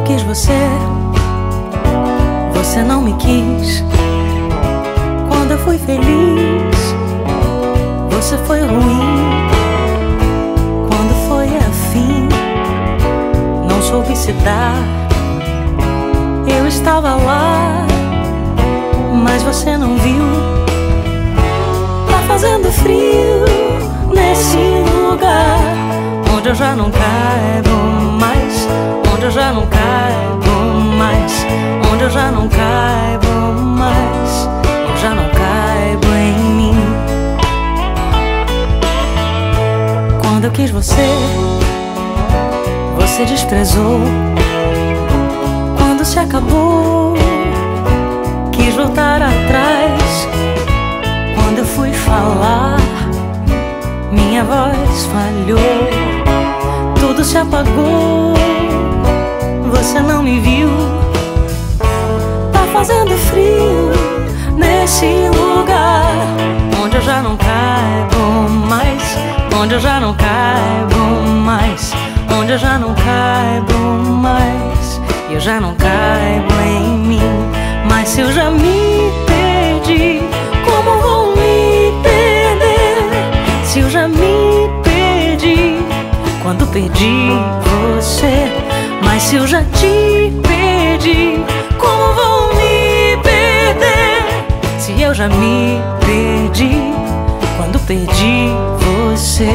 quis você, você não me quis. Quando eu fui feliz, você foi ruim. Quando foi afim, não soube se dar. Eu estava lá, mas você não viu. Tá fazendo frio nesse lugar onde eu já não caibo mais, onde eu já não caibo mais, onde eu já não caibo mais, eu já não caibo em mim. Quando eu quis você, você desprezou. Quando se acabou, quis voltar atrás. Quando eu fui falar, minha voz falhou. Tudo se apagou, você não me viu. Tá fazendo frio nesse lugar onde eu já não caibo mais, onde eu já não caibo mais, onde eu já não caibo mais, eu já não caibo em mim. Mas se eu já me perdi, como vou me perder? Se eu já me perdi quando perdi você. Mas se eu já te perdi, como vou me perder? Se eu já me perdi quando perdi você.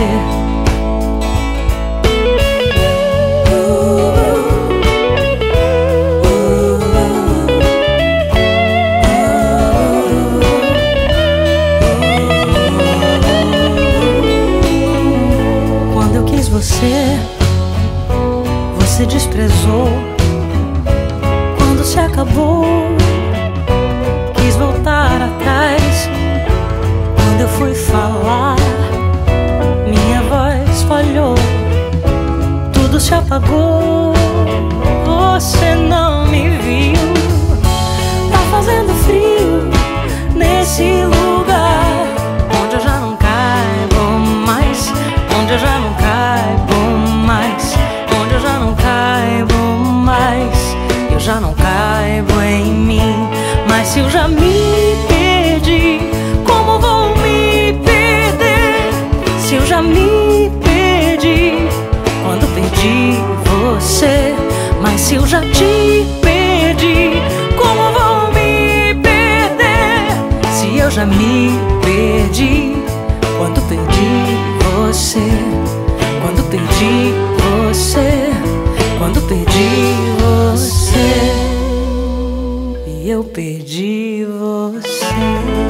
Quando eu quis você, você desprezou. Quando se acabou, quis voltar atrás. Quando eu fui falar, minha voz falhou. Tudo se apagou, você não me viu. Tá fazendo frio nesse lugar onde eu já não caibo mais, onde eu já não caibo mais, onde eu já não caibo mais, eu já não caibo em mim. Mas se eu já me perdi, como vou me perder? Se eu já me perdi quando perdi você. Mas se eu já te perdi, como vou me perder? Se eu já me perdi quando perdi você, quando perdi você, quando perdi você, e eu perdi você.